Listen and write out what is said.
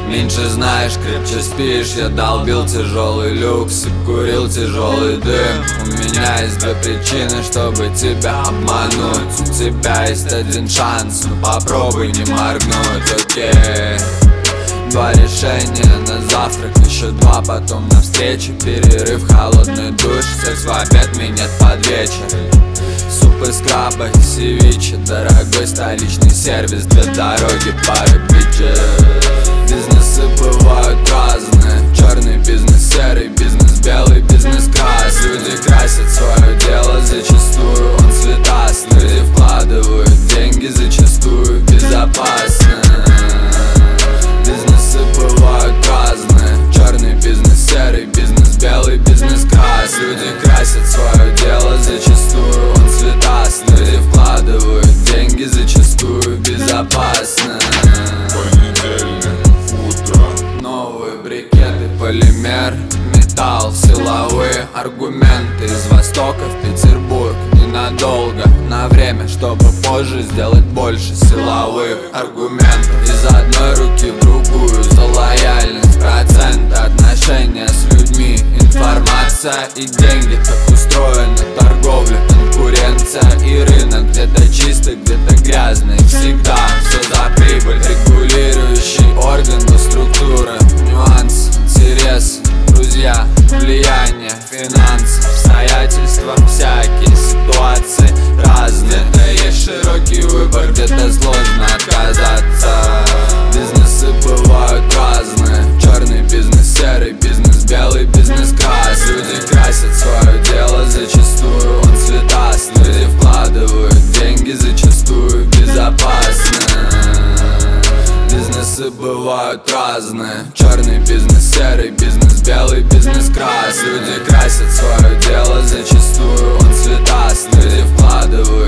Меньше знаешь, крепче спишь. Я долбил тяжелый люкс и курил тяжелый дым. У меня есть две причины, чтобы тебя обмануть. У тебя есть один шанс, но попробуй не моргнуть, окей. Два решения на завтрак, еще два потом на встречу. Перерыв, холодный душ, секс в обед, минет под вечер. Суп из краба и севиче, дорогой столичный сервис. Две дороги, пары бичев. Бизнесы бывают разные. Черный бизнес, серый бизнес, белый бизнес, крас. Люди красят свое дело, зачастую он цветастый. Люди вкладывают деньги, зачастую безопасно. Бизнесы бывают разные. Черный бизнес, серый бизнес, белый бизнес, крас. Люди красят свое дело, зачастую он цветастый. Люди вкладывают деньги, зачастую безопасно. Новые брикеты, полимер, металл, силовые аргументы. Из Востока в Петербург ненадолго, на время, чтобы позже сделать больше силовых аргументов. Из одной руки в другую за лояльность, проценты, отношения с людьми, информация и деньги. Так устроена торговля, конкуренция и рынок. Где-то чистый, где-то грязный, всегда все за прибыль. Регулирующий орган структуры, нюанс, интерес, друзья, влияние, финансы, обстоятельства, всякие ситуации разные. Где-то есть широкий выбор, где-то сложно отказаться. Бизнесы бывают разные. Черный бизнес, серый бизнес, белый бизнес, крас. Люди красят свое дело, зачастую он цветастый. Люди вкладывают деньги, зачастую безопасно. Бизнесы бывают разные. Черный бизнес, серый бизнес, белый бизнес, крас. Люди красят свое дело, зачастую он цветастый. Люди вкладывают